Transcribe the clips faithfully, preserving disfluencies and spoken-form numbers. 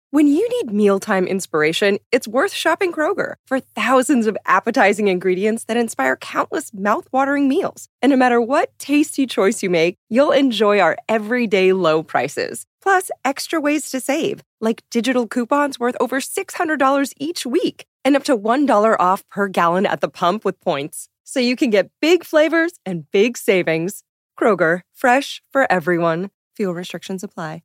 When you need mealtime inspiration, it's worth shopping Kroger for thousands of appetizing ingredients that inspire countless mouth-watering meals. And no matter what tasty choice you make, you'll enjoy our everyday low prices. Plus, extra ways to save, like digital coupons worth over six hundred dollars each week and up to one dollar off per gallon at the pump with points. So you can get big flavors and big savings. Kroger, fresh for everyone. Fuel restrictions apply.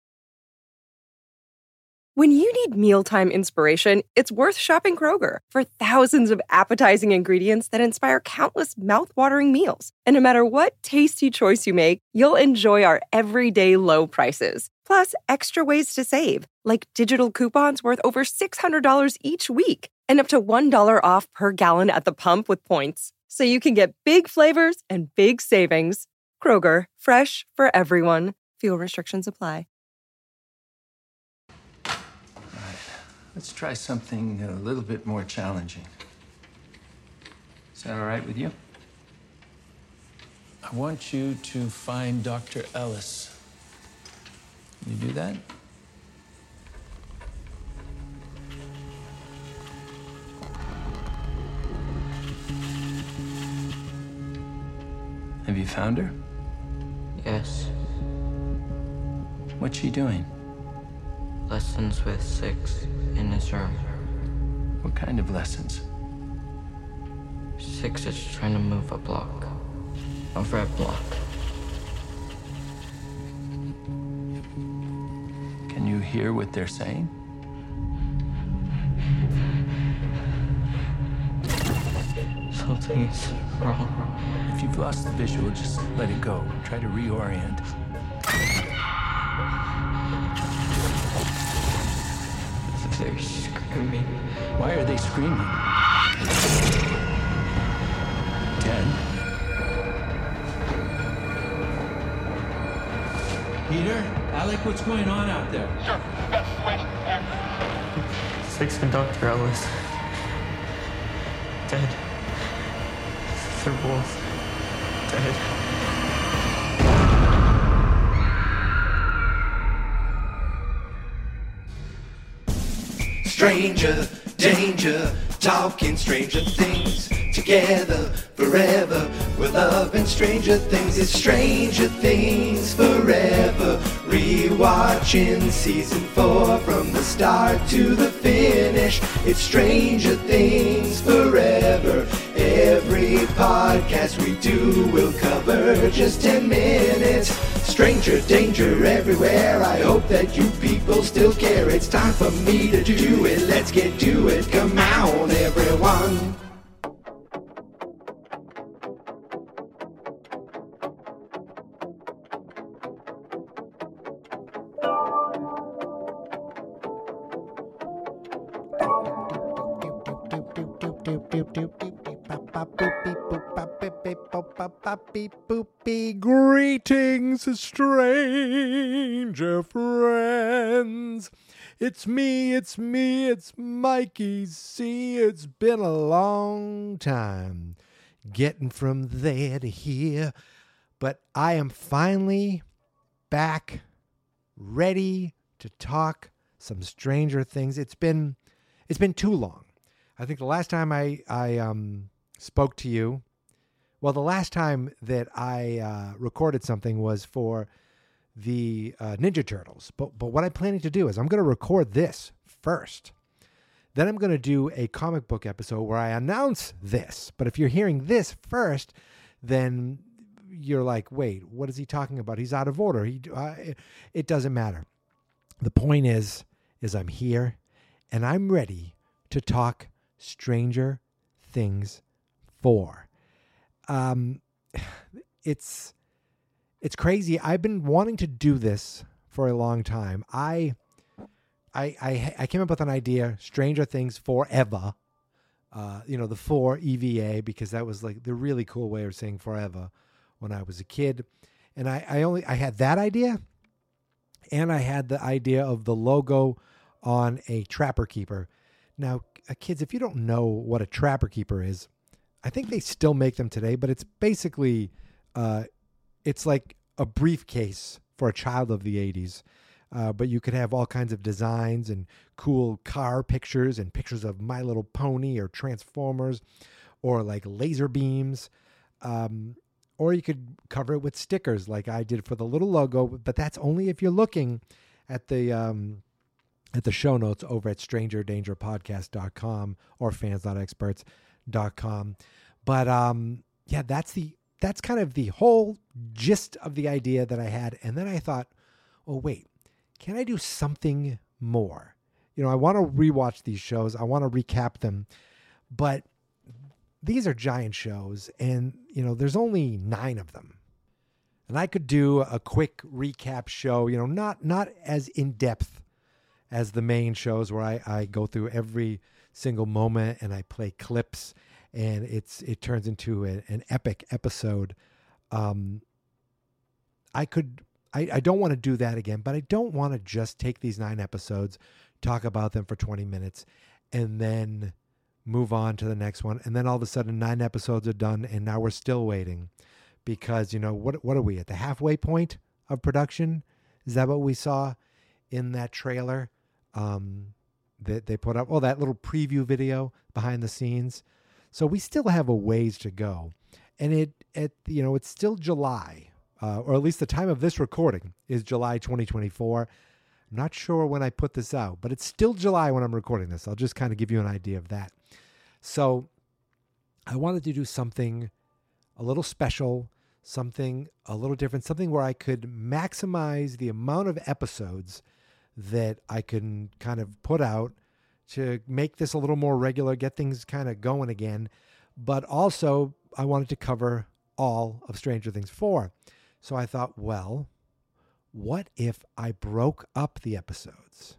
When you need mealtime inspiration, it's worth shopping Kroger for thousands of appetizing ingredients that inspire countless mouth-watering meals. And no matter what tasty choice you make, you'll enjoy our everyday low prices. Plus, extra ways to save, like digital coupons worth over six hundred dollars each week and up to one dollar off per gallon at the pump with points. So you can get big flavors and big savings. Kroger, fresh for everyone. Fuel restrictions apply. Let's try something a little bit more challenging. Is that all right with you? I want you to find Doctor Ellis. Can you do that? Have you found her? Yes. What's she doing? Lessons with Six in his room. What kind of lessons? Six is trying to move a block. A red block. Can you hear what they're saying? Something is wrong. If you've lost the visual, just let it go. Try to reorient. They're screaming. Why are they screaming? Ted? Peter? Alec, what's going on out there? Sir, that's West and... Six and Doctor Ellis. Dead. They're both dead. Stranger, danger, talking stranger things. Together, forever, we're loving stranger things. It's Stranger Things Forever. Rewatching season four from the start to the finish. It's Stranger Things Forever. Every podcast we do will cover just ten minutes. Stranger danger everywhere. I hope that you people still care. It's time for me to do it. Let's get to it. Come on, everyone. Greetings, stranger friends. It's me, it's me, it's Mikey C. It's been a long time getting from there to here, but I am finally back, ready to talk some Stranger Things. It's been it's been too long. I think the last time I I um spoke to you, well, the last time that I uh, recorded something was for the uh, Ninja Turtles. But but what I'm planning to do is I'm going to record this first. Then I'm going to do a comic book episode where I announce this. But if you're hearing this first, then you're like, wait, what is he talking about? He's out of order. He, uh, it doesn't matter. The point is, is I'm here and I'm ready to talk Stranger Things four. Um, it's it's crazy. I've been wanting to do this for a long time. I I I, I came up with an idea, Stranger Things Forever. Uh, you know, the four E V A, because that was like the really cool way of saying forever when I was a kid. And I, I only I had that idea, and I had the idea of the logo on a Trapper Keeper. Now, uh, kids, if you don't know what a Trapper Keeper is, I think they still make them today, but it's basically, uh, it's like a briefcase for a child of the eighties. Uh, but you could have all kinds of designs and cool car pictures and pictures of My Little Pony or Transformers or like laser beams. Um, or you could cover it with stickers like I did for the little logo, but that's only if you're looking at the um, at the show notes over at stranger danger podcast dot com or fans dot experts dot com. But um, yeah, that's the that's kind of the whole gist of the idea that I had. And then I thought, oh, wait, can I do something more? You know, I want to rewatch these shows. I want to recap them. But these are giant shows, and, you know, there's only nine of them. And I could do a quick recap show, you know, not not as in-depth as the main shows where I, I go through every single moment and I play clips, and it's it turns into a, an epic episode. Um, I could, I, I don't want to do that again, but I don't want to just take these nine episodes, talk about them for twenty minutes, and then move on to the next one. And then all of a sudden nine episodes are done and now we're still waiting because, you know, what, what are we at the halfway point of production? Is that what we saw in that trailer um, that they put up? Oh, that little preview video behind the scenes. So we still have a ways to go. And it, it you know, it's still July, uh, or at least the time of this recording is July twenty twenty-four. I'm not sure when I put this out, but it's still July when I'm recording this. I'll just kind of give you an idea of that. So I wanted to do something a little special, something a little different, something where I could maximize the amount of episodes that I can kind of put out to make this a little more regular, get things kind of going again. But also I wanted to cover all of Stranger Things four. So I thought, well, what if I broke up the episodes?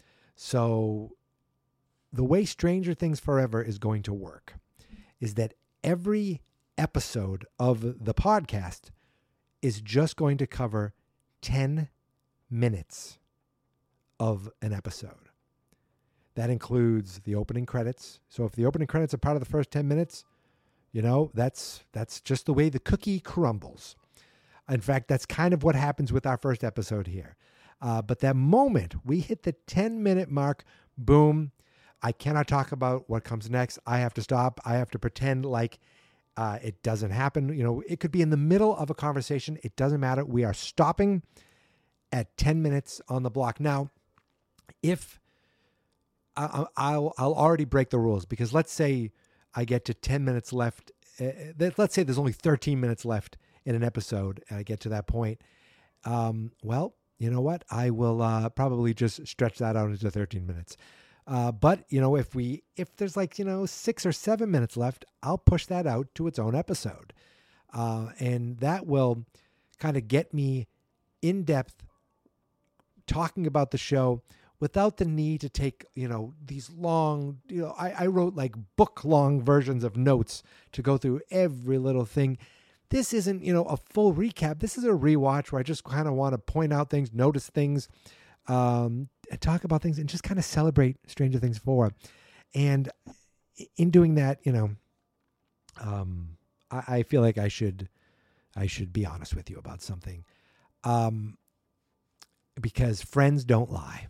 So the way Stranger Things Forever is going to work is that every episode of the podcast is just going to cover ten minutes of an episode. That includes the opening credits. So if the opening credits are part of the first ten minutes, you know, that's that's just the way the cookie crumbles. In fact, that's kind of what happens with our first episode here. Uh, but that moment we hit the ten-minute mark, boom, I cannot talk about what comes next. I have to stop. I have to pretend like uh, it doesn't happen. You know, it could be in the middle of a conversation. It doesn't matter. We are stopping at ten minutes on the block. Now, if I, I'll, I'll already break the rules, because let's say I get to ten minutes left. Uh, let's say there's only thirteen minutes left in an episode, and I get to that point. Um, well, you know what? I will uh, probably just stretch that out into thirteen minutes. Uh, but, you know, if we, if there's like, you know, six or seven minutes left, I'll push that out to its own episode. Uh, and that will kind of get me in depth talking about the show without the need to take, you know, these long, you know, I, I wrote like book long versions of notes to go through every little thing. This isn't, you know, a full recap. This is a rewatch where I just kind of want to point out things, notice things, um, and talk about things and just kind of celebrate Stranger Things four. And in doing that, you know, um, I, I feel like I should, I should be honest with you about something, um, because friends don't lie.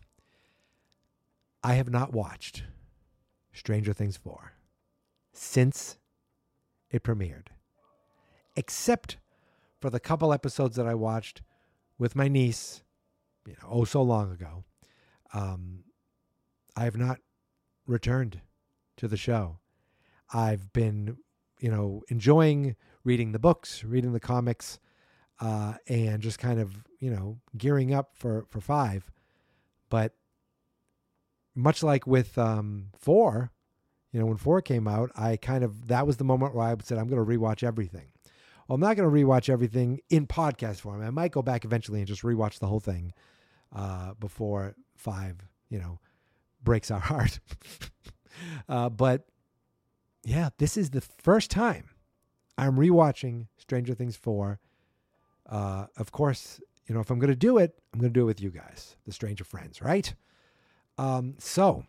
I have not watched Stranger Things four since it premiered, except for the couple episodes that I watched with my niece, you know, oh so long ago. Um, I have not returned to the show. I've been, you know, enjoying reading the books, reading the comics, uh, and just kind of, you know, gearing up for, for five. But much like with um, four, you know, when four came out, I kind of, that was the moment where I said, I'm going to rewatch everything. Well, I'm not going to rewatch everything in podcast form. I might go back eventually and just rewatch the whole thing uh, before five, you know, breaks our heart. uh, but yeah, this is the first time I'm rewatching Stranger Things four. Uh, of course, you know, if I'm going to do it, I'm going to do it with you guys, the Stranger Friends, right? Um, so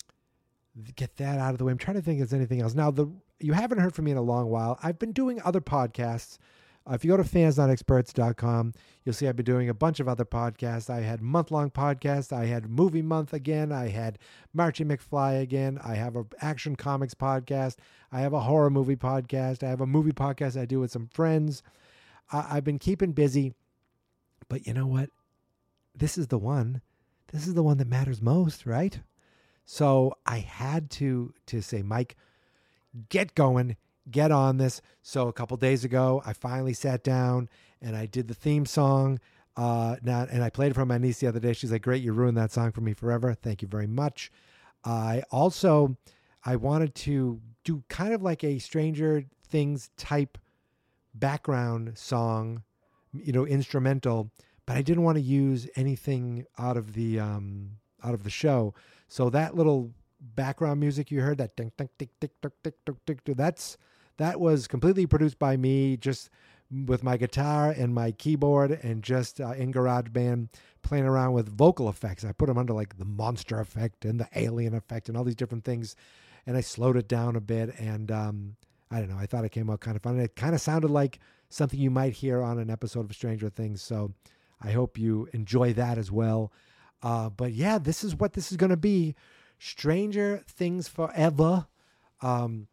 get that out of the way. I'm trying to think if there's anything else. Now, the you haven't heard from me in a long while. I've been doing other podcasts. Uh, if you go to fans not experts dot com, you'll see I've been doing a bunch of other podcasts. I had month-long podcasts. I had Movie Month again. I had Marchie McFly again. I have an Action Comics podcast. I have a horror movie podcast. I have a movie podcast I do with some friends. Uh, I've been keeping busy. But you know what? This is the one. This is the one that matters most, right? So I had to to say, Mike, get going. Get on this. So a couple days ago, I finally sat down and I did the theme song. Uh, now, and I played it for my niece the other day. She's like, great, you ruined that song for me forever. Thank you very much. I also, I wanted to do kind of like a Stranger Things type background song, you know, instrumental, but I didn't want to use anything out of the, um, out of the show. So that little background music you heard, that ding, ding, ding, ding, ding, ding, ding, ding, that's, That was completely produced by me, just with my guitar and my keyboard and just uh, in GarageBand playing around with vocal effects. I put them under like the monster effect and the alien effect and all these different things. And I slowed it down a bit. And um, I don't know, I thought it came out kind of fun. And it kind of sounded like something you might hear on an episode of Stranger Things. So I hope you enjoy that as well. Uh, but yeah, this is what this is going to be. Stranger Things Forever. Um,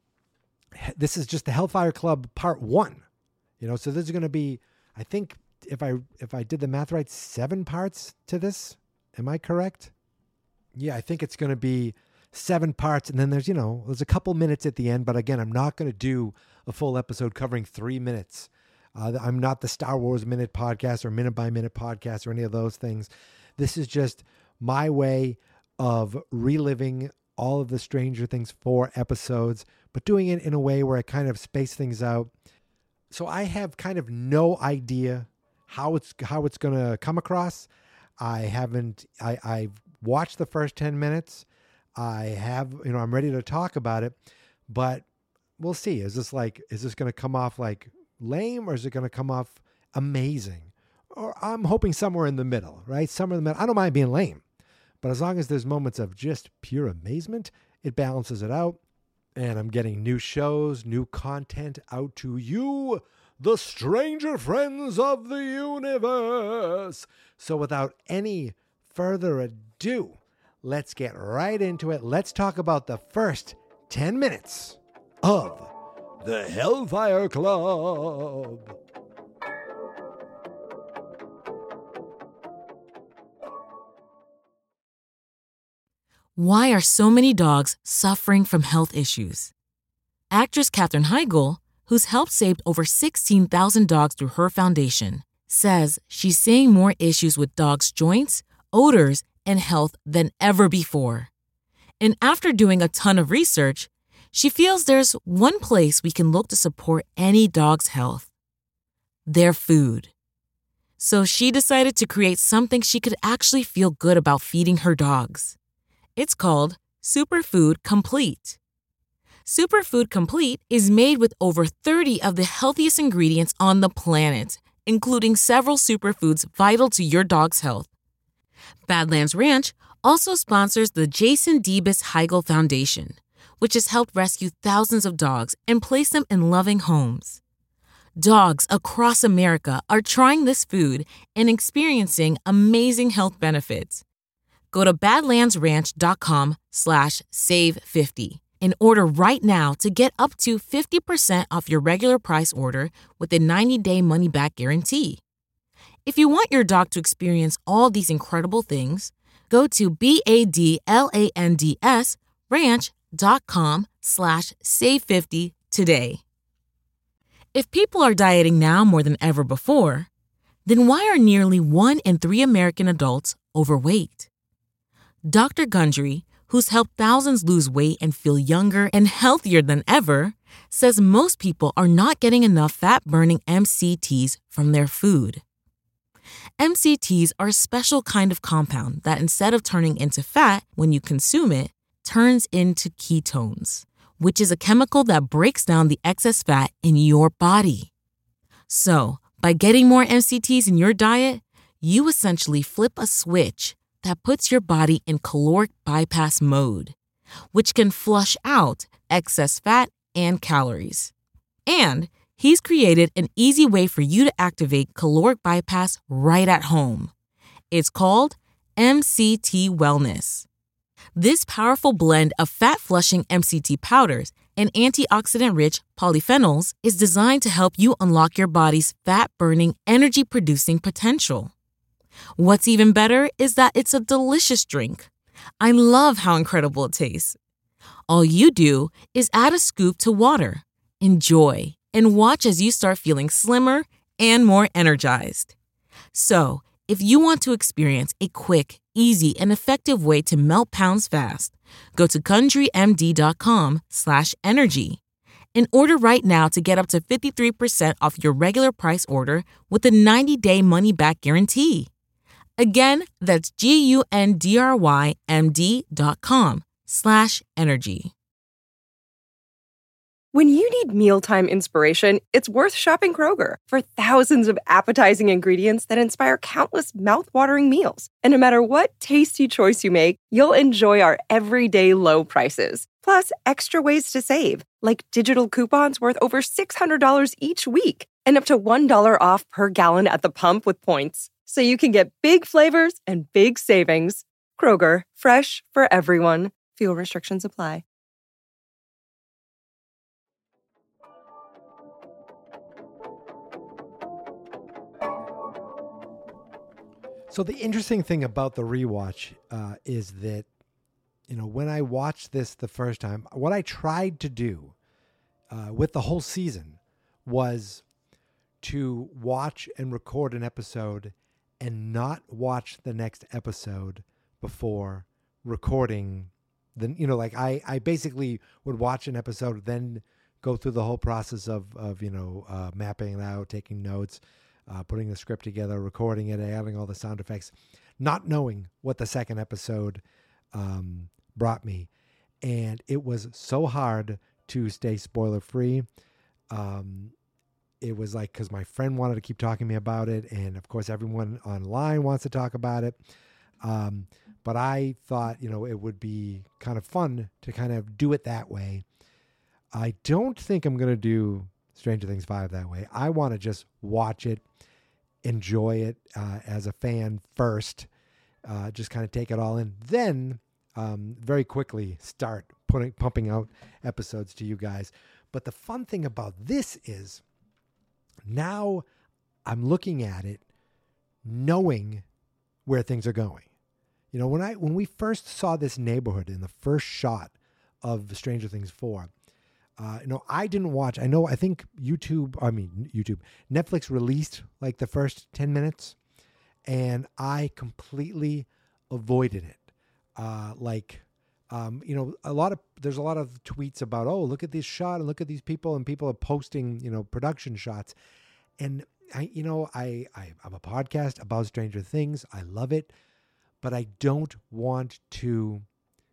This is just the Hellfire Club part one, you know, so this is going to be, I think if I, if I did the math right, seven parts to this. Am I correct? Yeah, I think it's going to be seven parts. And then there's, you know, there's a couple minutes at the end, but again, I'm not going to do a full episode covering three minutes. Uh, I'm not the Star Wars Minute podcast or Minute by Minute podcast or any of those things. This is just my way of reliving all of the Stranger Things four episodes, but doing it in a way where I kind of space things out. So I have kind of no idea how it's how it's going to come across. I haven't, I, I've watched the first ten minutes. I have, you know, I'm ready to talk about it, but we'll see. Is this like, is this going to come off like lame or is it going to come off amazing? Or I'm hoping somewhere in the middle, right? Somewhere in the middle. I don't mind being lame. But as long as there's moments of just pure amazement, it balances it out. And I'm getting new shows, new content out to you, the stranger friends of the universe. So without any further ado, let's get right into it. Let's talk about the first ten minutes of the Hellfire Club. Why are so many dogs suffering from health issues? Actress Katherine Heigl, who's helped save over sixteen thousand dogs through her foundation, says she's seeing more issues with dogs' joints, odors, and health than ever before. And after doing a ton of research, she feels there's one place we can look to support any dog's health: their food. So she decided to create something she could actually feel good about feeding her dogs. It's called Superfood Complete. Superfood Complete is made with over thirty of the healthiest ingredients on the planet, including several superfoods vital to your dog's health. Badlands Ranch also sponsors the Jason Debus Heigl Foundation, which has helped rescue thousands of dogs and place them in loving homes. Dogs across America are trying this food and experiencing amazing health benefits. Go to badlandsranch.com slash save 50 and order right now to get up to fifty percent off your regular price order with a ninety-day money-back guarantee. If you want your dog to experience all these incredible things, go to B-A-D-L-A-N-D-S ranch.com slash save 50 today. If people are dieting now more than ever before, then why are nearly one in three American adults overweight? Doctor Gundry, who's helped thousands lose weight and feel younger and healthier than ever, says most people are not getting enough fat-burning M C Ts from their food. M C Ts are a special kind of compound that, instead of turning into fat when you consume it, turns into ketones, which is a chemical that breaks down the excess fat in your body. So, by getting more M C Ts in your diet, you essentially flip a switch that puts your body in caloric bypass mode, which can flush out excess fat and calories. And He's created an easy way for you to activate caloric bypass right at home. It's called M C T Wellness. This powerful blend of fat-flushing M C T powders and antioxidant-rich polyphenols is designed to help you unlock your body's fat-burning, energy-producing potential. What's even better is that it's a delicious drink. I love how incredible it tastes. All you do is add a scoop to water, enjoy, and watch as you start feeling slimmer and more energized. So, if you want to experience a quick, easy, and effective way to melt pounds fast, go to CountryMD.com slash energy and order right now to get up to fifty-three percent off your regular price order with a ninety-day money-back guarantee. Again, that's G-U-N-D-R-Y-M-D dot com slash energy. When you need mealtime inspiration, it's worth shopping Kroger for thousands of appetizing ingredients that inspire countless mouth-watering meals. And no matter what tasty choice you make, you'll enjoy our everyday low prices. Plus, extra ways to save, like digital coupons worth over six hundred dollars each week and up to one dollar off per gallon at the pump with points. So you can get big flavors and big savings. Kroger, fresh for everyone. Fuel restrictions apply. So the interesting thing about the rewatch uh, is that, you know, when I watched this the first time, what I tried to do uh, with the whole season was to watch and record an episode and not watch the next episode before recording. The, you know, like I, I basically would watch an episode, then go through the whole process of, of you know, uh, mapping it out, taking notes, Uh, putting the script together, recording it, adding all the sound effects, not knowing what the second episode um, brought me. And it was so hard to stay spoiler free. Um, it was like, because my friend wanted to keep talking to me about it. And of course, everyone online wants to talk about it. Um, but I thought, you know, it would be kind of fun to kind of do it that way. I don't think I'm going to do Stranger Things five that way. I want to just watch it, enjoy it uh, as a fan first, uh, just kind of take it all in. Then um, very quickly start putting pumping out episodes to you guys. But the fun thing about this is now I'm looking at it knowing where things are going. You know, when I when we first saw this neighborhood in the first shot of Stranger Things four, Uh, you know, I didn't watch. I know, I think YouTube, I mean, YouTube, Netflix released like the first ten minutes and I completely avoided it. Uh, like, um, you know, a lot of, there's a lot of tweets about, oh, look at this shot and look at these people, and people are posting, you know, production shots. And I, you know, I, I, I'm a podcast about Stranger Things. I love it, but I don't want to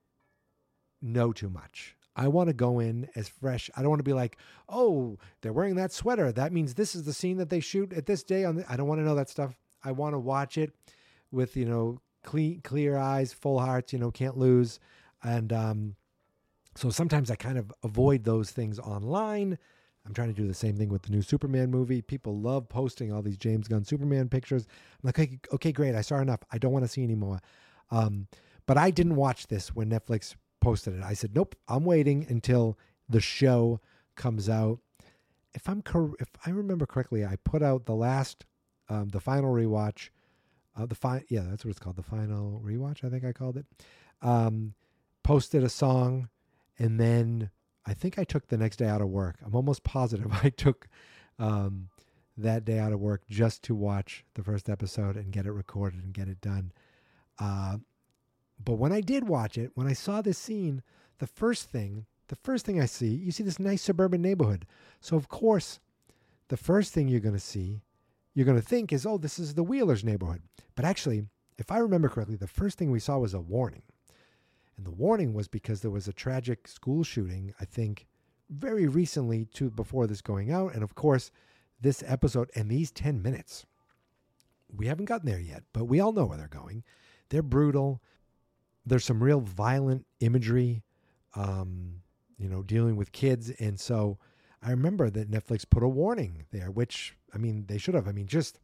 know too much. I want to go in as fresh. I don't want to be like, oh, they're wearing that sweater. That means this is the scene that they shoot at this day. On the, I don't want to know that stuff. I want to watch it with, you know, clean, clear eyes, full hearts, you know, can't lose. And um, so sometimes I kind of avoid those things online. I'm trying to do the same thing with the new Superman movie. People love posting all these James Gunn Superman pictures. I'm like, okay, okay great. I saw enough. I don't want to see any more. Um, but I didn't watch this when Netflix posted it. I said, nope, I'm waiting until the show comes out. If I'm cor- if I remember correctly, I put out the last, um, the final rewatch, uh, the fi- yeah, that's what it's called, the final rewatch, I think I called it. Um, posted a song, and then I think I took the next day out of work. I'm almost positive I took um, that day out of work just to watch the first episode and get it recorded and get it done. Uh, But when I did watch it, when I saw this scene, the first thing, the first thing I see, you see this nice suburban neighborhood. So of course, the first thing you're going to see, you're going to think is, oh, this is the Wheelers neighborhood. But actually, if I remember correctly, the first thing we saw was a warning. And the warning was because there was a tragic school shooting, I think, very recently to before this going out. And of course, this episode and these ten minutes, we haven't gotten there yet, but we all know where they're going. They're brutal. There's some real violent imagery, um, you know, dealing with kids. And so I remember that Netflix put a warning there, which, I mean, they should have. I mean, just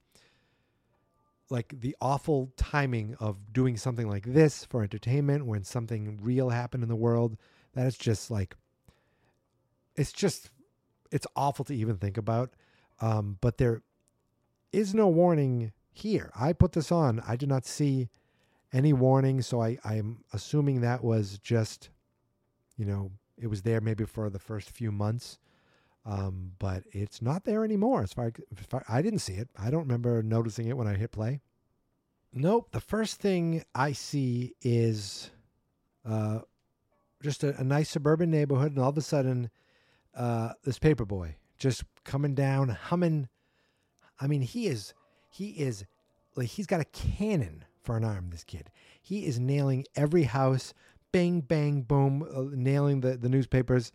like the awful timing of doing something like this for entertainment when something real happened in the world. That is just like, it's just, it's awful to even think about. Um, but there is no warning here. I put this on. I did not see any warning. So I, I'm assuming that was just, you know, it was there maybe for the first few months. Um, but it's not there anymore. As far, as far I didn't see it. I don't remember noticing it when I hit play. Nope. The first thing I see is uh, just a, a nice suburban neighborhood, and all of a sudden, uh, this paper boy just coming down, humming. I mean, he is he is like he's got a cannon for an arm. This kid, he is nailing every house. Bang, bang, boom, uh, nailing the the newspapers.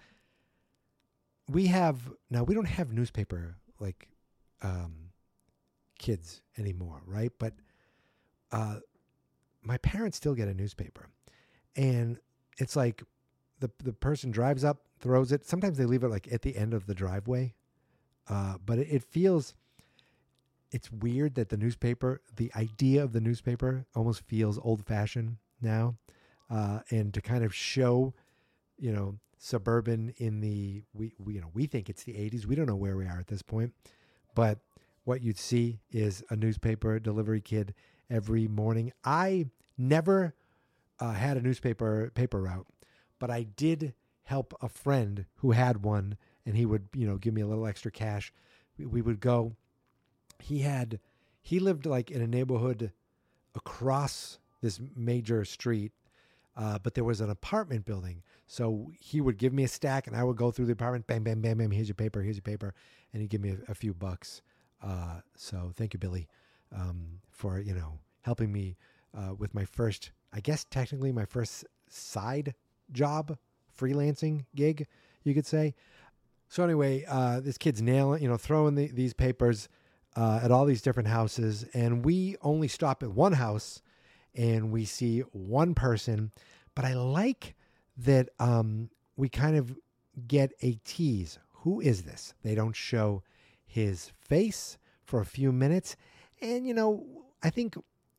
We have, now we don't have newspaper like um, kids anymore, right? But uh, my parents still get a newspaper. And it's like the the person drives up, throws it. Sometimes they leave it like at the end of the driveway. Uh, but it, it feels, it's weird that the newspaper, the idea of the newspaper almost feels old fashioned now. Uh, and to kind of show, you know, suburban in the, we, we, you know, we think it's the eighties. We don't know where we are at this point, but what you'd see is a newspaper delivery kid every morning. I never uh, had a newspaper paper route, but I did help a friend who had one, and he would, you know, give me a little extra cash. We, we would go, he had, he lived like in a neighborhood across this major street. Uh, but there was an apartment building. So he would give me a stack and I would go through the apartment. Bam, bam, bam, bam. Here's your paper. Here's your paper. And he'd give me a, a few bucks. Uh, so thank you, Billy, um, for, you know, helping me uh, with my first, I guess technically my first side job, freelancing gig, you could say. So anyway, uh, this kid's nailing, you know, throwing the, these papers uh, at all these different houses. And we only stop at one house. And we see one person, but I like that um, we kind of get a tease. Who is this? They don't show his face for a few minutes. And, you know, I think,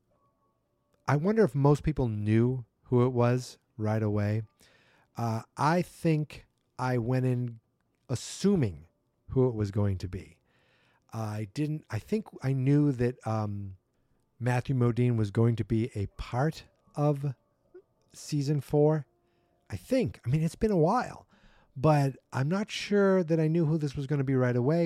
I wonder if most people knew who it was right away. Uh, I think I went in assuming who it was going to be. I didn't, I think I knew that um, Matthew Modine was going to be a part of season four. I think. I mean, it's been a while, but I'm not sure that I knew who this was going to be right away.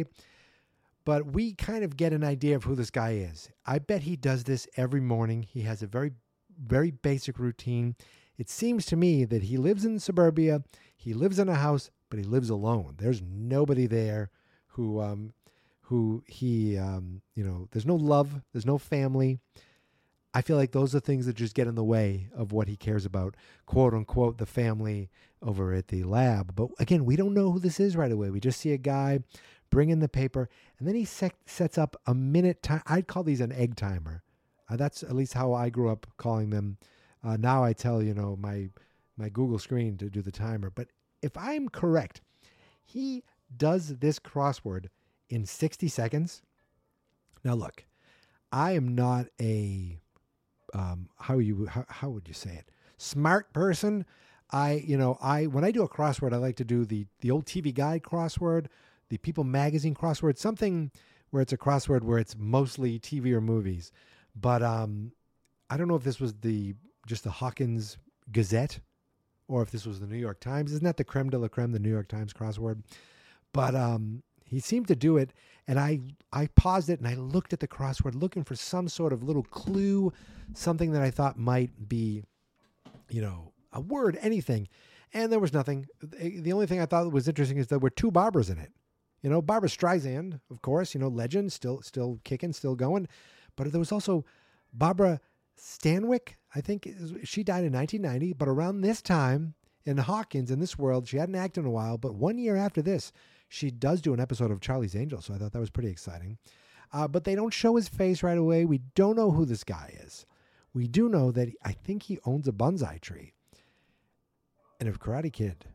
But we kind of get an idea of who this guy is. I bet he does this every morning. He has a very, very basic routine. It seems to me that he lives in suburbia. He lives in a house, but he lives alone. There's nobody there who, um, who he, um, you know, there's no love. There's no family. I feel like those are things that just get in the way of what he cares about, quote unquote, the family over at the lab. But again, we don't know who this is right away. We just see a guy bring in the paper, and then he sec- sets up a minute time. I'd call these an egg timer. Uh, that's at least how I grew up calling them. Uh, now I tell, you know, my my Google screen to do the timer. But if I'm correct, he does this crossword in sixty seconds. Now, look, I am not a, um, how you how, how would you say it? Smart person. I, you know, I when I do a crossword, I like to do the the old T V Guide crossword, the People Magazine crossword, something where it's a crossword where it's mostly T V or movies. But um, I don't know if this was the just the Hawkins Gazette or if this was the New York Times. Isn't that the creme de la creme, the New York Times crossword? But um, he seemed to do it, and I I paused it and I looked at the crossword looking for some sort of little clue, something that I thought might be, you know, a word, anything. And there was nothing. The only thing I thought was interesting is there were two Barbaras in it. You know, Barbara Streisand, of course, you know, legend, still still kicking, still going. But there was also Barbara Stanwyck, I think. She died in nineteen ninety, but around this time in Hawkins, in this world, she hadn't acted in a while, but one year after this, she does do an episode of Charlie's Angels, so I thought that was pretty exciting. Uh, but they don't show his face right away. We don't know who this guy is. We do know that I think he owns a bonsai tree. And if Karate Kid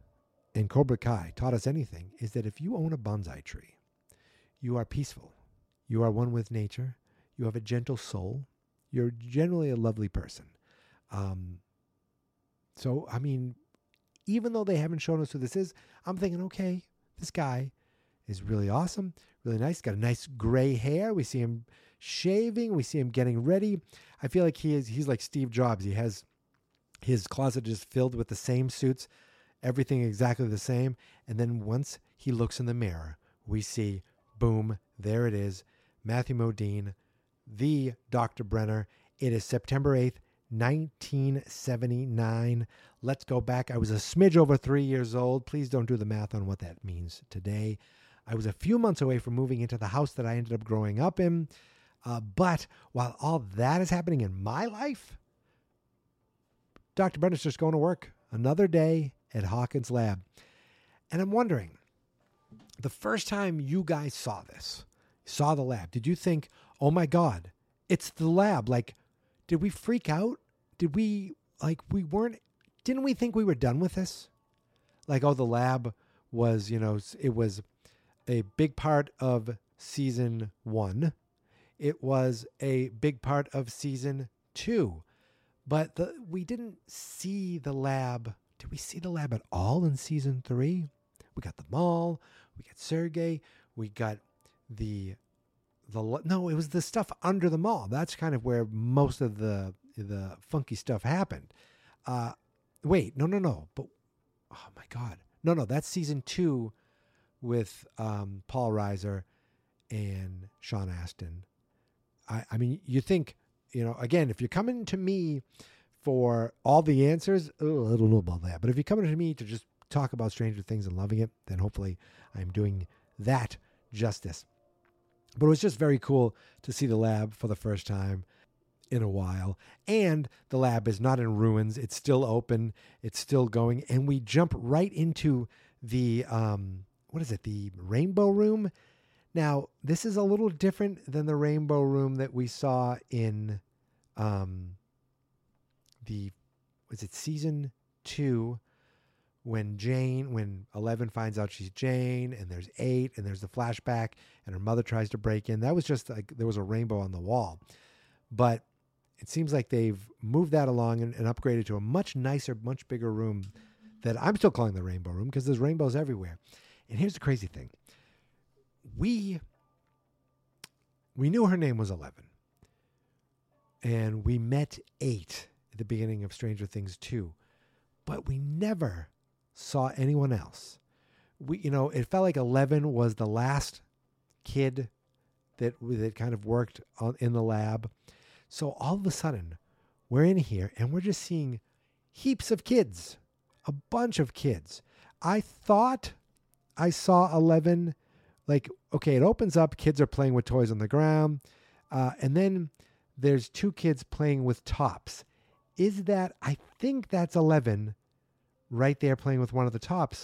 and Cobra Kai taught us anything, is that if you own a bonsai tree, you are peaceful. You are one with nature. You have a gentle soul. You're generally a lovely person. Um, so, I mean, even though they haven't shown us who this is, I'm thinking, okay, this guy is really awesome, really nice. Got a nice gray hair. We see him shaving. We see him getting ready. I feel like he is. He's like Steve Jobs. He has his closet just filled with the same suits, everything exactly the same. And then once he looks in the mirror, we see, boom, there it is, Matthew Modine, the Doctor Brenner. It is September eighth, nineteen seventy-nine. Let's go back. I was a smidge over three years old. Please don't do the math on what that means today. I was a few months away from moving into the house that I ended up growing up in. Uh, but while all that is happening in my life, Doctor Brenner's just going to work another day at Hawkins Lab. And I'm wondering, the first time you guys saw this, saw the lab, did you think, oh my God, it's the lab? Like, did we freak out? Did we, like, we weren't, didn't we think we were done with this? Like, oh, the lab was, you know, it was a big part of season one. It was a big part of season two. But the, we didn't see the lab. Did we see the lab at all in season three? We got the mall. We got Sergey. We got the the no. It was the stuff under the mall. That's kind of where most of the the funky stuff happened. Uh, wait, no, no, no. But oh my God, no, no. That's season two with um, Paul Reiser and Sean Astin. I, I mean, you think. You know, again, if you're coming to me for all the answers, oh, I don't know about that. But if you're coming to me to just talk about Stranger Things and loving it, then hopefully I'm doing that justice. But it was just very cool to see the lab for the first time in a while. And the lab is not in ruins. It's still open. It's still going. And we jump right into the, um, what is it, the Rainbow Room? Now, this is a little different than the Rainbow Room that we saw in um, the, was it season two, when Jane, when Eleven finds out she's Jane, and there's eight, and there's the flashback, and her mother tries to break in. That was just like, there was a rainbow on the wall. But it seems like they've moved that along and, and upgraded to a much nicer, much bigger room that I'm still calling the Rainbow Room because there's rainbows everywhere. And here's the crazy thing. We we knew her name was Eleven, and we met eight at the beginning of Stranger Things two, but we never saw anyone else. We, you know, it felt like Eleven was the last kid that that kind of worked on, in the lab. So all of a sudden, we're in here and we're just seeing heaps of kids, a bunch of kids. I thought I saw Eleven. Like, okay, it opens up, kids are playing with toys on the ground, uh, and then there's two kids playing with tops. Is that, I think that's Eleven right there playing with one of the tops.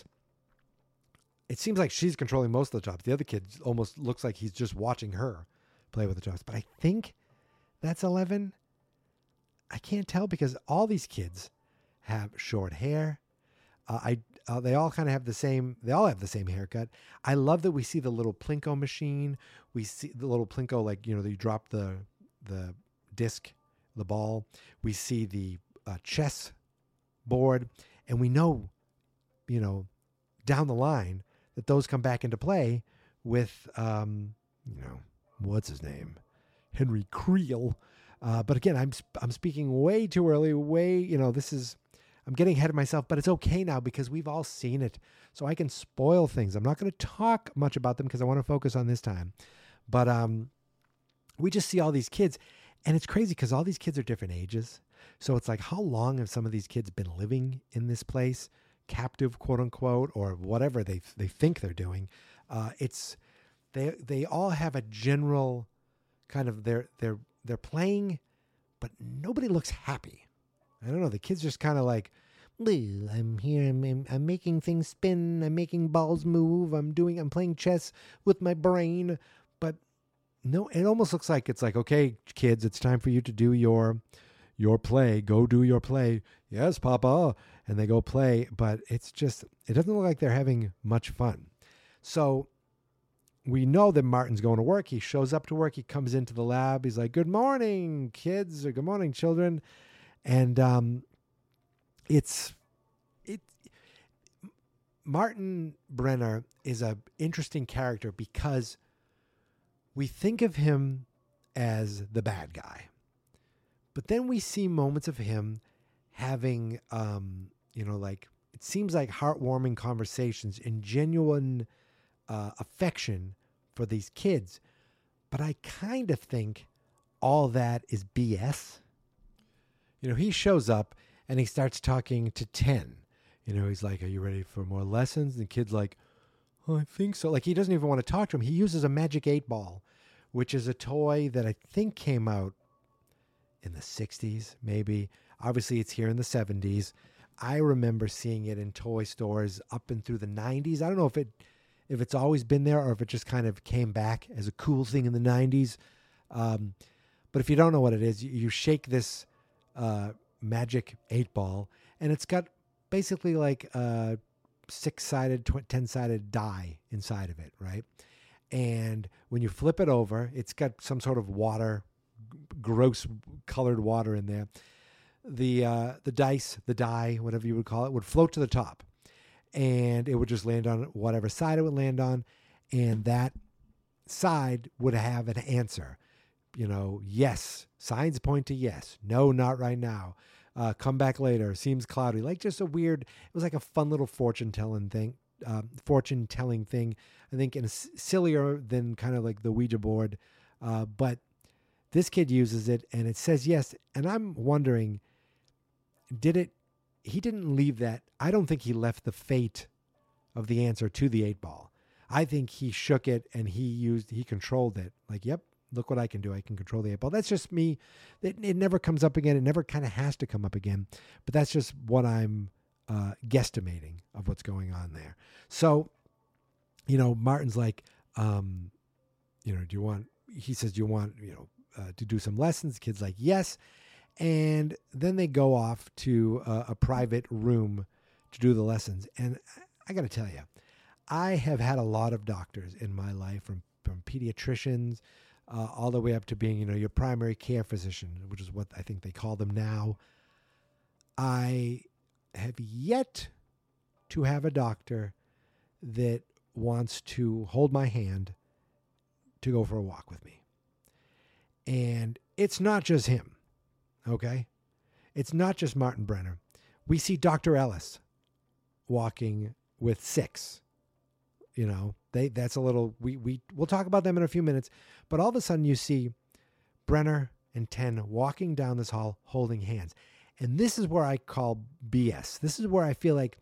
It seems like she's controlling most of the tops. The other kid almost looks like he's just watching her play with the tops. But I think that's Eleven. I can't tell because all these kids have short hair. Uh, I uh, they all kind of have the same. They all have the same haircut. I love that we see the little Plinko machine. We see the little Plinko, like, you know, you drop the the disc, the ball. We see the uh, chess board, and we know, you know, down the line that those come back into play with, um, you know, what's his name, Henry Creel. Uh, but again, I'm I'm speaking way too early. Way, you know, this is. I'm getting ahead of myself, but it's okay now because we've all seen it. So I can spoil things. I'm not going to talk much about them because I want to focus on this time. But um, we just see all these kids. And it's crazy because all these kids are different ages. So it's like, how long have some of these kids been living in this place? Captive, quote unquote, or whatever they they think they're doing. Uh, it's they they all have a general kind of, they're, they're, they're playing, but nobody looks happy. I don't know. The kid's just kind of like, I'm here. I'm, I'm making things spin. I'm making balls move. I'm doing, I'm playing chess with my brain. But no, it almost looks like it's like, okay, kids, it's time for you to do your, your play, go do your play. Yes, Papa. And they go play, but it's just, it doesn't look like they're having much fun. So we know that Martin's going to work. He shows up to work. He comes into the lab. He's like, good morning, kids, or good morning, children. And um, it's, it, Martin Brenner is an interesting character because we think of him as the bad guy. But then we see moments of him having, um, you know, like, it seems like heartwarming conversations and genuine uh, affection for these kids. But I kind of think all that is B S. You know, he shows up and he starts talking to ten. You know, he's like, are you ready for more lessons? And the kid's like, oh, I think so. Like, he doesn't even want to talk to him. He uses a magic eight ball, which is a toy that I think came out in the sixties, maybe. Obviously, it's here in the seventies. I remember seeing it in toy stores up and through the nineties. I don't know if it if it's always been there or if it just kind of came back as a cool thing in the nineties. Um, but if you don't know what it is, you, you shake this uh, magic eight ball, and it's got basically like a six-sided, tw- ten-sided die inside of it, right? And when you flip it over, it's got some sort of water, g- gross colored water in there. The uh, the dice, the die, whatever you would call it, would float to the top. And it would just land on whatever side it would land on. And that side would have an answer. You know, yes, signs point to yes. No, not right now. Uh, come back later. Seems cloudy. Like just a weird, it was like a fun little fortune telling thing, uh, fortune telling thing. I think in a s- sillier than kind of like the Ouija board. Uh, but this kid uses it and it says yes. And I'm wondering, did it, he didn't leave that. I don't think he left the fate of the answer to the eight ball. I think he shook it and he used, he controlled it. Like, yep, look what I can do. I can control the eight ball. That's just me. It, it never comes up again. It never kind of has to come up again. But that's just what I'm uh, guesstimating of what's going on there. So, you know, Martin's like, um, you know, do you want, he says, do you want, you know, uh, to do some lessons? The kid's like, yes. And then they go off to uh, a private room to do the lessons. And I got to tell you, I have had a lot of doctors in my life, from, from pediatricians uh, all the way up to being, you know, your primary care physician, which is what I think they call them now. I have yet to have a doctor that wants to hold my hand to go for a walk with me. And it's not just him. Okay? It's not just Martin Brenner. We see Doctor Ellis walking with six. You know, they that's a little, we, we, we'll talk about them in a few minutes. But all of a sudden you see Brenner and ten walking down this hall holding hands. And this is where I call B S. This is where I feel like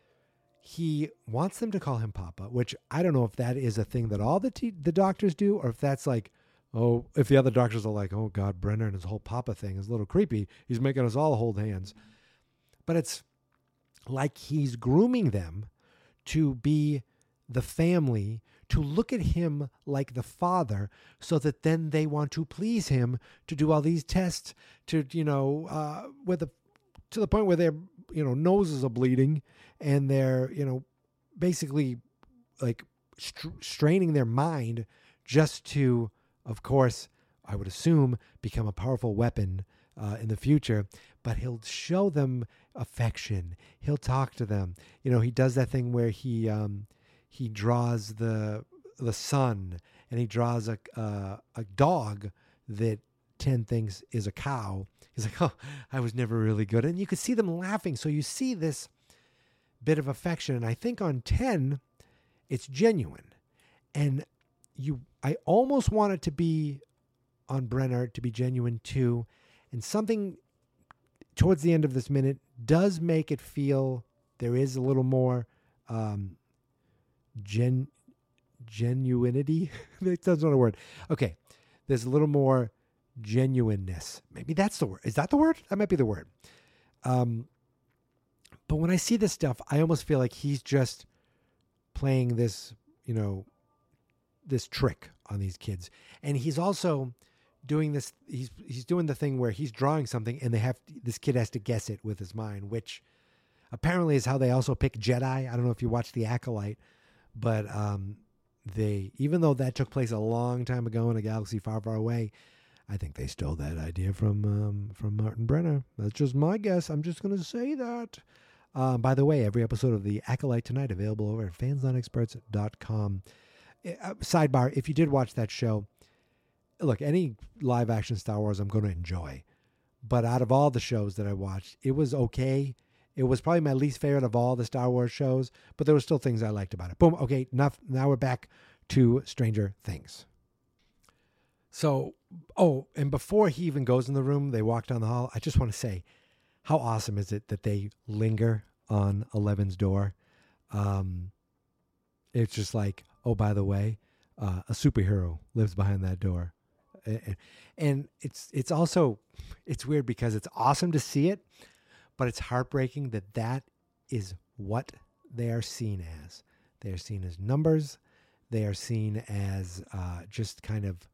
he wants them to call him Papa, which I don't know if that is a thing that all the t- the doctors do, or if that's like, oh, if the other doctors are like, oh, God, Brenner and his whole Papa thing is a little creepy. He's making us all hold hands. But it's like he's grooming them to be the family, to look at him like the father, so that then they want to please him, to do all these tests, to, you know, uh, with the, to the point where their, you know, noses are bleeding and they're, you know, basically like str- straining their mind just to, of course, I would assume, become a powerful weapon uh, in the future. But he'll show them affection. He'll talk to them. You know, he does that thing where he um, he draws the the sun, and he draws a uh, a dog that ten thinks is a cow. He's like, oh, I was never really good. And you could see them laughing. So you see this bit of affection. And I think on ten, it's genuine. And you, I almost want it to be on Brenner to be genuine too. And something towards the end of this minute does make it feel there is a little more um, gen genuinity. That's not a word. Okay. There's a little more genuineness. Maybe that's the word. Is that the word? That might be the word. Um, but when I see this stuff, I almost feel like he's just playing this, you know, this trick on these kids. And he's also doing this. He's he's doing the thing where he's drawing something, and they have this kid has to guess it with his mind, which apparently is how they also pick Jedi. I don't know if you watched The Acolyte, but um, they even though that took place a long time ago in a galaxy far, far away, I think they stole that idea from um, from Martin Brenner. That's just my guess. I'm just going to say that. Um, by the way, every episode of The Acolyte tonight available over at fans not experts dot com. Uh, sidebar, if you did watch that show, look, any live action Star Wars I'm going to enjoy. But out of all the shows that I watched, it was okay. It was probably my least favorite of all the Star Wars shows, but there were still things I liked about it. Boom. Okay, enough. Now we're back to Stranger Things. So, oh, and before he even goes in the room, they walk down the hall. I just want to say, how awesome is it that they linger on Eleven's door? Um, it's just like, oh, by the way, uh, a superhero lives behind that door. And it's it's also, it's weird because it's awesome to see it, but it's heartbreaking that that is what they are seen as. They are seen as numbers. They are seen as uh, just kind of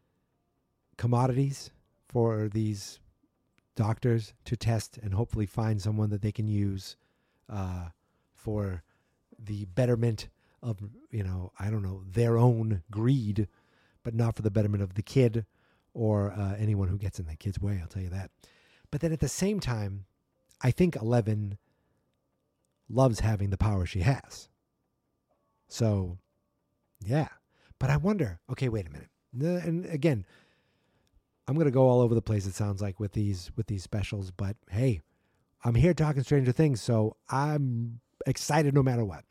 commodities for these doctors to test and hopefully find someone that they can use uh, for the betterment of, you know, I don't know, their own greed, but not for the betterment of the kid or uh, anyone who gets in the kid's way, I'll tell you that. But then at the same time, I think Eleven loves having the power she has. So, yeah. But I wonder, okay, wait a minute. And again, I'm going to go all over the place, it sounds like, with these with these specials. But hey, I'm here talking Stranger Things, so I'm excited no matter what.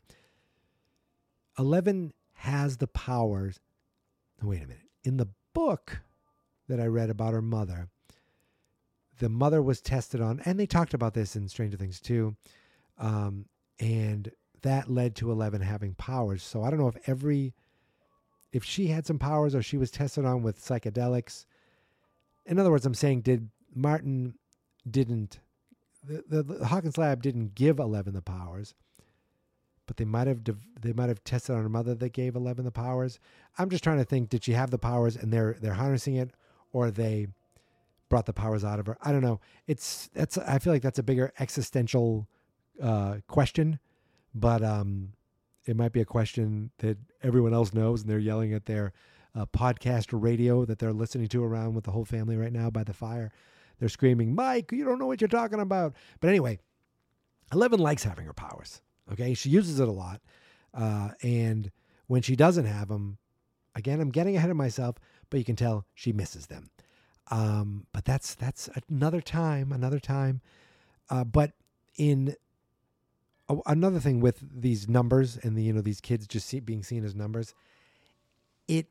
Eleven has the powers. Wait a minute. In the book that I read about her mother, the mother was tested on, and they talked about this in Stranger Things too, um, and that led to Eleven having powers. So I don't know if every, if she had some powers or she was tested on with psychedelics. In other words, I'm saying, did Martin didn't, the, the, the Hawkins lab didn't give Eleven the powers, but they might have they might have tested on her mother that gave Eleven the powers. I'm just trying to think, did she have the powers and they're they're harnessing it, or they brought the powers out of her? I don't know. It's that's I feel like that's a bigger existential uh, question, but um, it might be a question that everyone else knows, and they're yelling at their Uh, podcast or radio that they're listening to around with the whole family right now by the fire. They're screaming, Mike, you don't know what you're talking about. But anyway, Eleven likes having her powers. Okay, she uses it a lot. Uh, and when she doesn't have them, again, I'm getting ahead of myself, but you can tell she misses them. Um, but that's that's another time, another time. Uh, but in uh, another thing with these numbers and the you know these kids just see, being seen as numbers, it.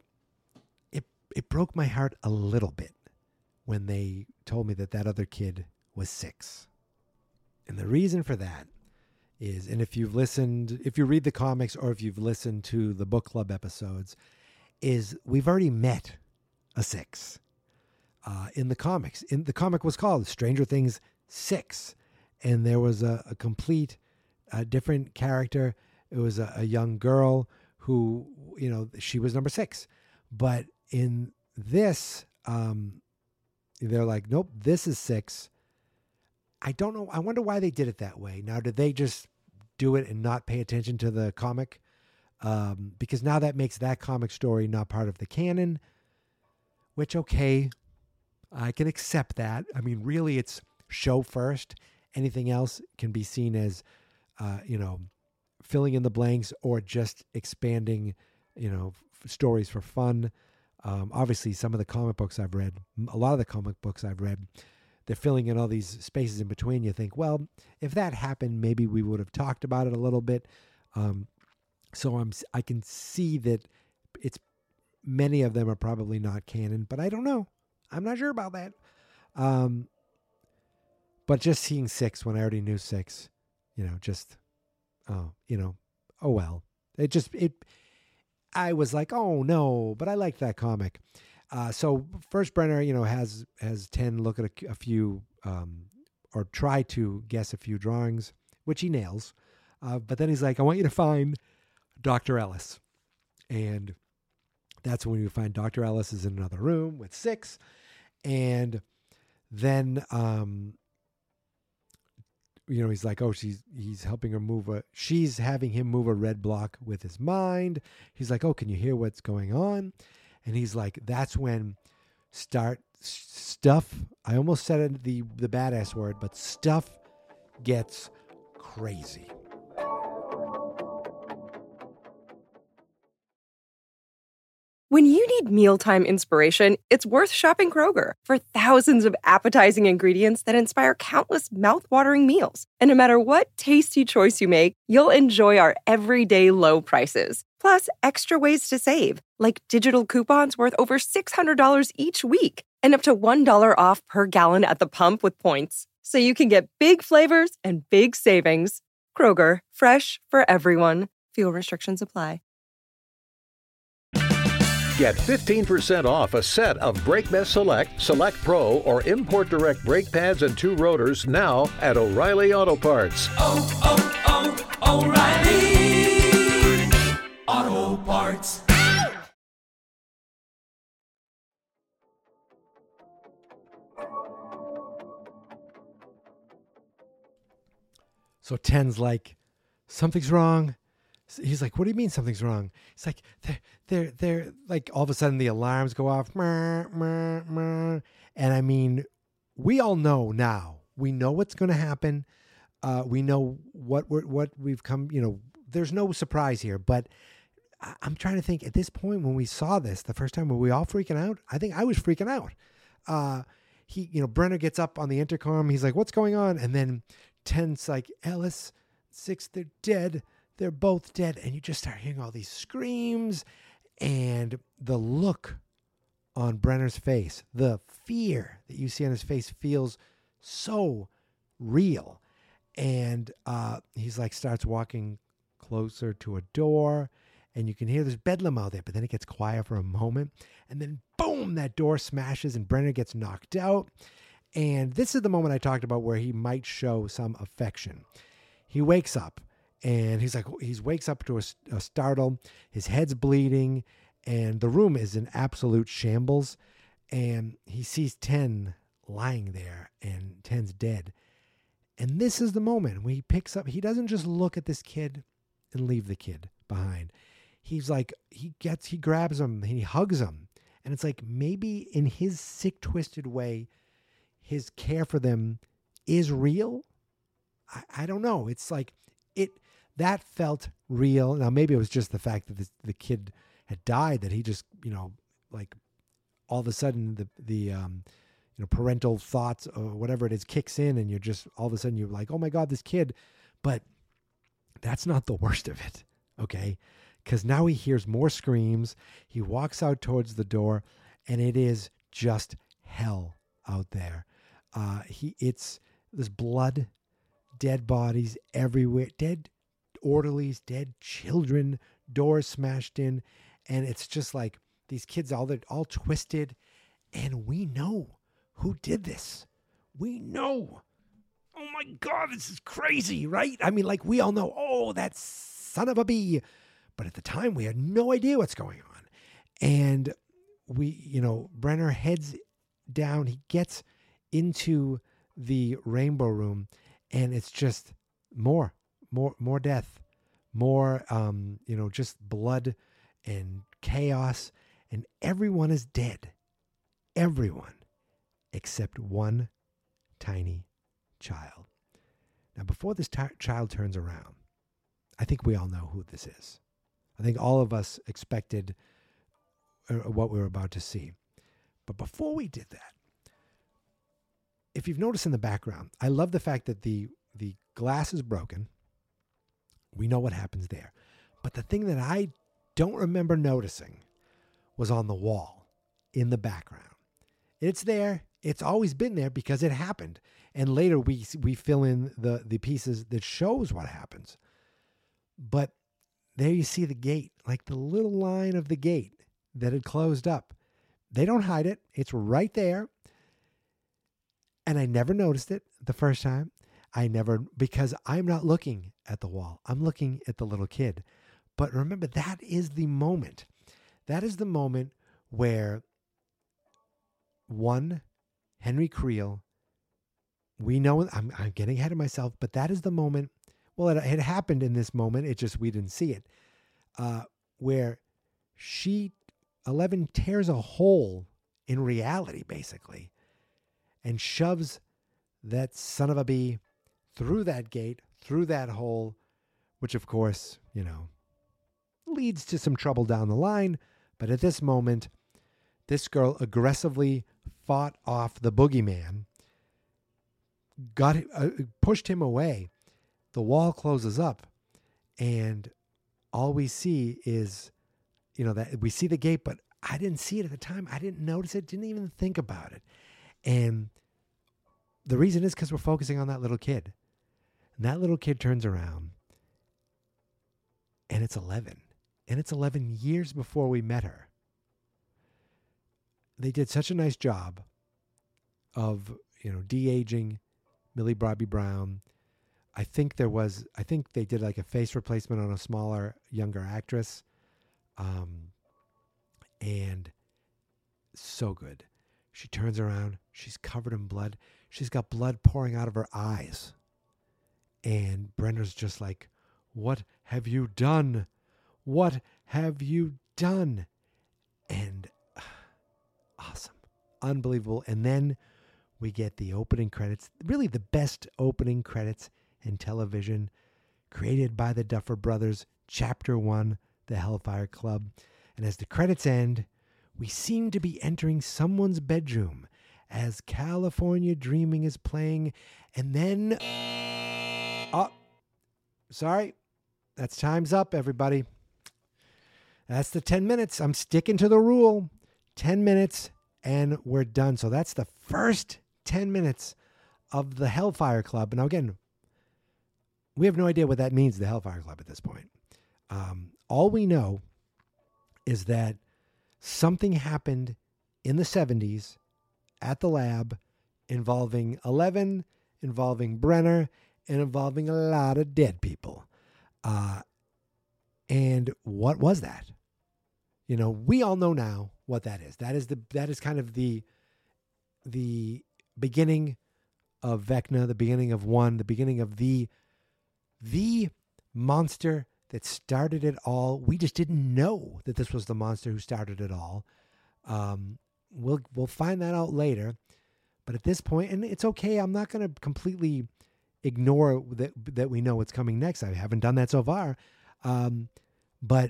It broke my heart a little bit when they told me that that other kid was six. And the reason for that is, and if you've listened, if you read the comics or if you've listened to the book club episodes, is we've already met a six uh, in the comics. In the comic was called Stranger Things six. And there was a, a complete uh, different character. It was a, a young girl who, you know, she was number six. But in this, um, they're like, nope, this is six. I don't know. I wonder why they did it that way. Now, did they just do it and not pay attention to the comic? Um, because now that makes that comic story not part of the canon, which, okay, I can accept that. I mean, really, it's show first. Anything else can be seen as, uh, you know, filling in the blanks or just expanding, you know, f- stories for fun. Um, obviously, some of the comic books I've read, a lot of the comic books I've read, they're filling in all these spaces in between. You think, well, if that happened, maybe we would have talked about it a little bit. Um, so I'm, I can see that it's many of them are probably not canon, but I don't know. I'm not sure about that. Um, but just seeing six when I already knew six, you know, just, oh, you know, oh well. It just it. I was like, oh no, but I liked that comic. Uh, so first, Brenner, you know, has has ten look at a, a few um, or try to guess a few drawings, which he nails. Uh, but then he's like, I want you to find Doctor Ellis, and that's when we find Doctor Ellis is in another room with six, And then, um, you know, he's like, oh, she's, he's helping her move a, she's having him move a red block with his mind. He's like, oh, can you hear what's going on? And he's like, that's when start stuff. I almost said it, the, the badass word, but stuff gets crazy. When you need mealtime inspiration, it's worth shopping Kroger for thousands of appetizing ingredients that inspire countless mouth-watering meals. And no matter what tasty choice you make, you'll enjoy our everyday low prices. Plus, extra ways to save, like digital coupons worth over six hundred dollars each week and up to one dollar off per gallon at the pump with points. So you can get big flavors and big savings. Kroger, fresh for everyone. Fuel restrictions apply. Get fifteen percent off a set of BrakeMess Select, Select Pro, or Import Direct brake pads and two rotors now at O'Reilly Auto Parts. Oh, oh, oh, O'Reilly Auto Parts. So Ten's like, something's wrong. He's like, what do you mean something's wrong? It's like, they're, they're, they're like, all of a sudden the alarms go off. And I mean, we all know now, we know what's going to happen. Uh, we know what we're, what we've come, you know, there's no surprise here, but I'm trying to think at this point when we saw this the first time, were we all freaking out? I think I was freaking out. Uh, he, you know, Brenner gets up on the intercom. He's like, what's going on? And then Ten's like, Ellis, Six, they're dead. They're both dead. And you just start hearing all these screams and the look on Brenner's face, the fear that you see on his face feels so real. And uh, he's like, starts walking closer to a door and you can hear there's bedlam out there, but then it gets quiet for a moment. And then boom, that door smashes and Brenner gets knocked out. And this is the moment I talked about where he might show some affection. He wakes up. And he's like, he wakes up to a, a startle. His head's bleeding, and the room is in absolute shambles. And he sees Ten lying there, and Ten's dead. And this is the moment when he picks up. He doesn't just look at this kid and leave the kid behind. He's like, he gets, he grabs him, and he hugs him. And it's like maybe in his sick, twisted way, his care for them is real. I, I don't know. It's like it. That felt real. Now, maybe it was just the fact that this, the kid had died, that he just, you know, like all of a sudden the, the um, you know, parental thoughts or whatever it is kicks in and you're just, all of a sudden you're like, oh my God, this kid. But that's not the worst of it, okay? Because now he hears more screams. He walks out towards the door and it is just hell out there. Uh, he, it's, there's blood, dead bodies everywhere, dead orderlies, dead children, doors smashed in, and it's just like these kids all they're all twisted, and we know who did this. We know. Oh my God, this is crazy, right? I mean, like we all know, oh, that son of a bee. But at the time, we had no idea what's going on. And we, you know, Brenner heads down, he gets into the Rainbow Room, and it's just more. More, more death, more, um, you know, just blood and chaos, and everyone is dead. Everyone except one tiny child. Now, before this t- child turns around, I think we all know who this is. I think all of us expected uh, what we were about to see. But before we did that, if you've noticed in the background, I love the fact that the the glass is broken. We know what happens there. But the thing that I don't remember noticing was on the wall in the background. It's there. It's always been there because it happened. And later we we fill in the, the pieces that shows what happens. But there you see the gate, like the little line of the gate that had closed up. They don't hide it. It's right there. And I never noticed it the first time. I never, because I'm not looking at the wall. I'm looking at the little kid. But remember, that is the moment. That is the moment where one Henry Creel, we know, I'm, I'm getting ahead of myself, but that is the moment. Well, it had happened in this moment. It just, we didn't see it. Uh, where she, Eleven, tears a hole in reality, basically, and shoves that son of a bee through that gate, through that hole, which, of course, you know, leads to some trouble down the line. But at this moment, this girl aggressively fought off the boogeyman, got uh, pushed him away. The wall closes up, and all we see is, you know, that we see the gate, but I didn't see it at the time. I didn't notice it, didn't even think about it. And the reason is because we're focusing on that little kid. And that little kid turns around, and it's Eleven. And it's eleven years before we met her. They did such a nice job of, you know, de-aging Millie Bobby Brown. I think there was, I think they did like a face replacement on a smaller, younger actress. Um, and so good. She turns around. She's covered in blood. She's got blood pouring out of her eyes. And Brenner's just like, what have you done? What have you done? And uh, awesome. Unbelievable. And then we get the opening credits. Really the best opening credits in television. Created by the Duffer Brothers. Chapter one, The Hellfire Club. And as the credits end, we seem to be entering someone's bedroom as California Dreaming is playing. And then... Oh, sorry. That's time's up, everybody. That's the ten minutes. I'm sticking to the rule. ten minutes and we're done. So that's the first ten minutes of the Hellfire Club. Now, again, we have no idea what that means, the Hellfire Club, at this point. Um, all we know is that something happened in the seventies at the lab involving Eleven, involving Brenner, and involving a lot of dead people. Uh, and what was that? You know, we all know now what that is. That is the that is kind of the the beginning of Vecna, the beginning of one, the beginning of the the monster that started it all. We just didn't know that this was the monster who started it all. Um, we'll we'll find that out later. But at this point, and it's okay, I'm not going to completely ignore that that we know what's coming next. I haven't done that so far. Um, but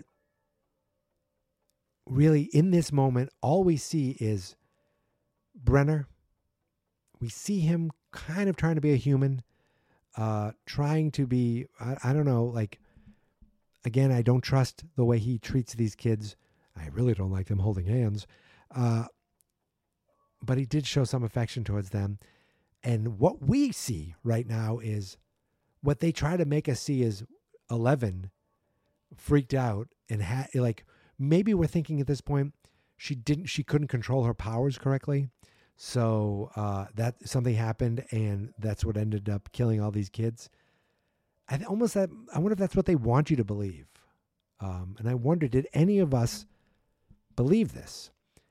really, in this moment, all we see is Brenner. We see him kind of trying to be a human, uh, trying to be, I, I don't know, like, again, I don't trust the way he treats these kids. I really don't like them holding hands. Uh, but he did show some affection towards them. And what we see right now is what they try to make us see is Eleven freaked out and had, like, maybe we're thinking at this point she didn't, she couldn't control her powers correctly. So uh, that something happened, and that's what ended up killing all these kids. I th- almost that I wonder if that's what they want you to believe. Um, and I wonder, did any of us believe this?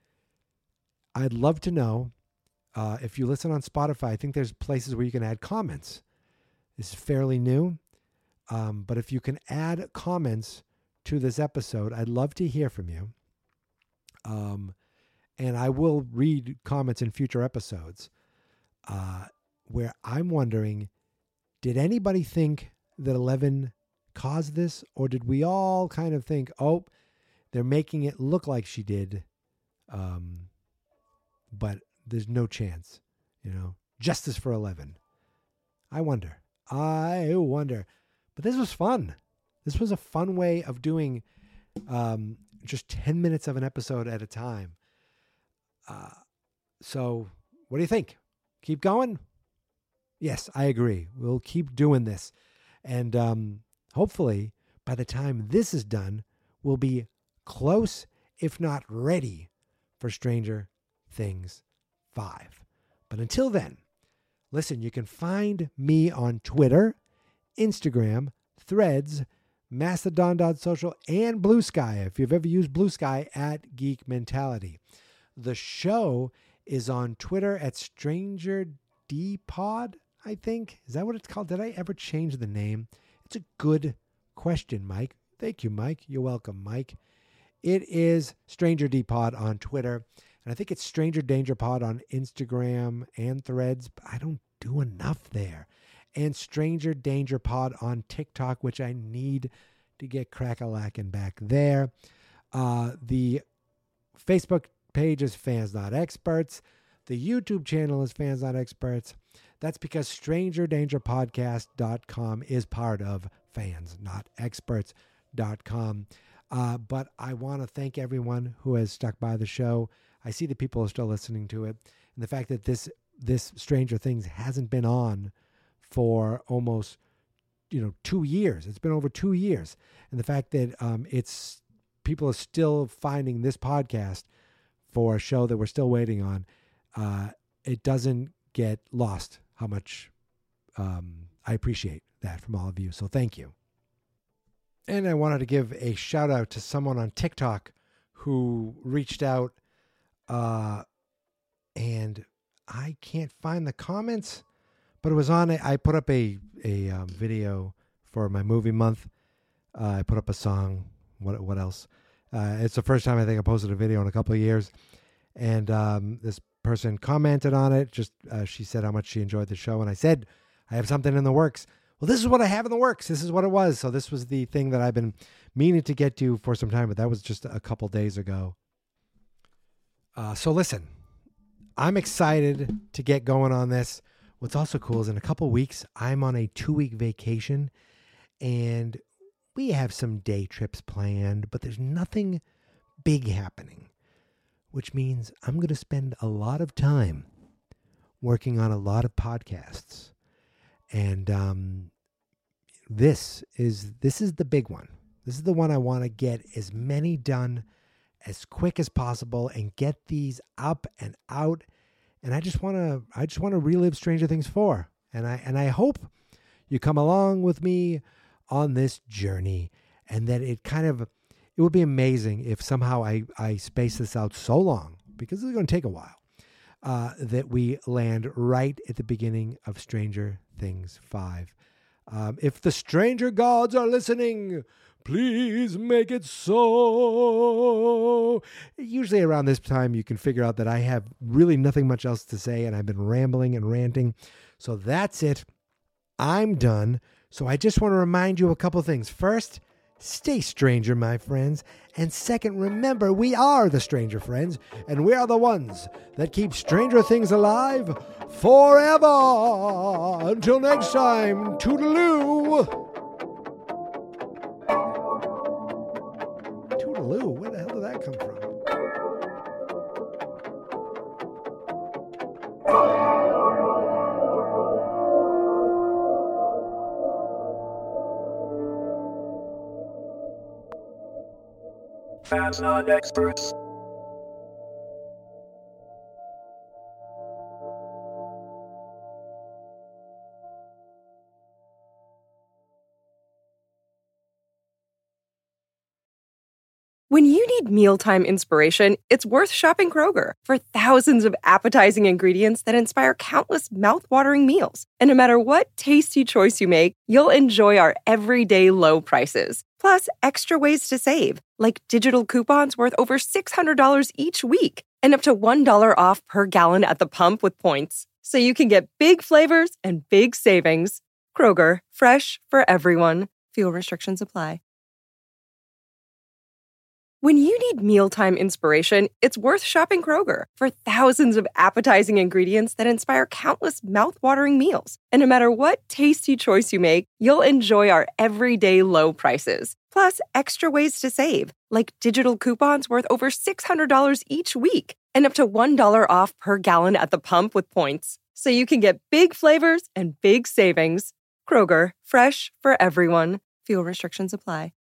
I'd love to know. Uh, if you listen on Spotify, I think there's places where you can add comments. This is fairly new. Um, but if you can add comments to this episode, I'd love to hear from you. Um, and I will read comments in future episodes uh, where I'm wondering, did anybody think that Eleven caused this? Or did we all kind of think, oh, they're making it look like she did, um, but there's no chance, you know, justice for Eleven. I wonder, I wonder, but this was fun. This was a fun way of doing um, just ten minutes of an episode at a time. Uh, so what do you think? Keep going? Yes, I agree. We'll keep doing this. And um, hopefully by the time this is done, we'll be close, if not ready, for Stranger Things five. But until then, listen, you can find me on Twitter, Instagram, Threads, Mastodon dot social, and Blue Sky. If you've ever used Blue Sky, at Geek Mentality. The show is on Twitter at StrangerDPod, I think. Is that what it's called? Did I ever change the name? It's a good question, Mike. Thank you, Mike. You're welcome, Mike. It is StrangerDPod on Twitter. And I think it's Stranger Danger Pod on Instagram and Threads, but I don't do enough there. And Stranger Danger Pod on TikTok, which I need to get crack-a-lackin' back there. Uh, the Facebook page is Fans Not Experts. The YouTube channel is Fans Not Experts. That's because stranger danger podcast dot com is part of fans not experts dot com. Uh, but I want to thank everyone who has stuck by the show. I see that people are still listening to it. And the fact that this this Stranger Things hasn't been on for almost, you know, two years. It's been over two years. And the fact that um, it's people are still finding this podcast for a show that we're still waiting on, uh, it doesn't get lost how much um, I appreciate that from all of you. So thank you. And I wanted to give a shout out to someone on TikTok who reached out, uh, and I can't find the comments, but it was on it. I put up a, a um, video for my movie month. Uh, I put up a song. What, what else? Uh, it's the first time I think I posted a video in a couple of years. And um, this person commented on it. Just uh, she said how much she enjoyed the show. And I said, I have something in the works. Well, this is what I have in the works. This is what it was. So this was the thing that I've been meaning to get to for some time, but that was just a couple days ago. Uh, so listen, I'm excited to get going on this. What's also cool is in a couple weeks, I'm on a two-week vacation, and we have some day trips planned, but there's nothing big happening, which means I'm going to spend a lot of time working on a lot of podcasts. And um, this is this is the big one. This is the one I want to get as many done as quick as possible and get these up and out. And I just want to I just want to relive Stranger Things four. And I and I hope you come along with me on this journey, and that it kind of it would be amazing if somehow I, I space this out so long, because it's going to take a while, uh, that we land right at the beginning of Stranger Things five. Um, if the Stranger Gods are listening, please make it so. Usually around this time, you can figure out that I have really nothing much else to say, and I've been rambling and ranting. So that's it. I'm done. So I just want to remind you a couple things. First, stay stranger, my friends. And second, remember, we are the Stranger Friends, and we are the ones that keep Stranger Things alive forever. Until next time, toodaloo. Toodaloo? Where the hell did that come from? Fans Not Experts. When you need mealtime inspiration, it's worth shopping Kroger for thousands of appetizing ingredients that inspire countless mouth-watering meals. And no matter what tasty choice you make, you'll enjoy our everyday low prices. Plus, extra ways to save, like digital coupons worth over six hundred dollars each week and up to one dollar off per gallon at the pump with points. So you can get big flavors and big savings. Kroger, fresh for everyone. Fuel restrictions apply. When you need mealtime inspiration, it's worth shopping Kroger for thousands of appetizing ingredients that inspire countless mouth-watering meals. And no matter what tasty choice you make, you'll enjoy our everyday low prices. Plus, extra ways to save, like digital coupons worth over six hundred dollars each week and up to one dollar off per gallon at the pump with points. So you can get big flavors and big savings. Kroger, fresh for everyone. Fuel restrictions apply.